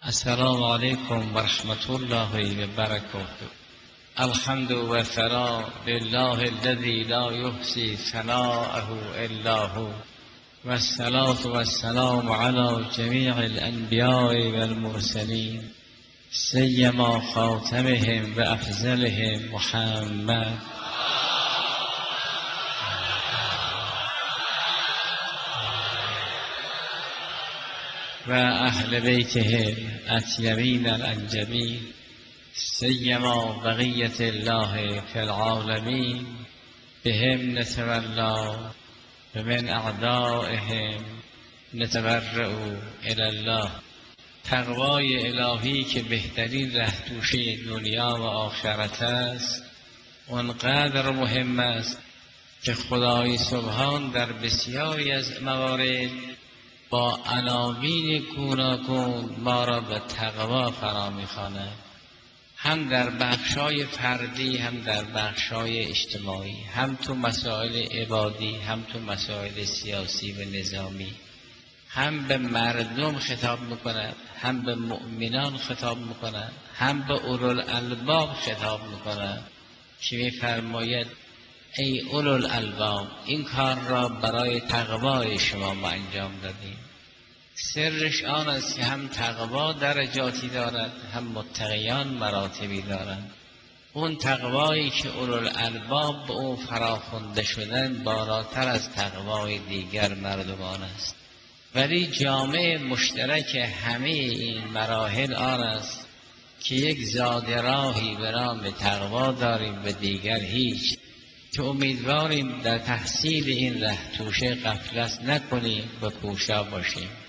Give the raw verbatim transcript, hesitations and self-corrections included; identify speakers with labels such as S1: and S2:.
S1: السلام علیکم و رحمت الله و برکاته. الحمد و ثنا لله الذی لا یحصی ثناءه الا هو و الصلاة و السلام علی جمیع الانبیاء و المرسلین سیما خاتمهم و افضلهم محمد و اهل بیته اطیبین الانجبین سیما بقیت الله فی العالمین بهم نتولا و من اعدائهم نتبرأ الی الله. تقوای الهی که بهترین رهتوشه دنیا و آخرت است اونقدر مهم است که خدای سبحان در بسیاری از موارد با عناوین گوناگون ما را به تقوا فرا می‌خواند، هم در بخشای فردی هم در بخشای اجتماعی، هم تو مسائل عبادی هم تو مسائل سیاسی و نظامی. هم به مردم خطاب می‌کند، هم به مؤمنان خطاب می‌کند، هم به اولوالالباب خطاب می‌کند که می‌فرماید ای اولوالالباب این کار را برای تقوای شما ما انجام دادیم. سرش آن است که هم تقوا درجاتی دارد هم متقیان مراتبی دارند. اون تقوایی که اولوالالباب به اون فراخوانده شدن بالاتر از تقوای دیگر مردمان است، ولی جامع مشترک همه این مراحل آن است که یک زاد راهی به نام تقوا داریم و دیگر هیچ، که امیدواریم در تحصیل این ره توشه غفلت نکنیم و پوشا باشیم.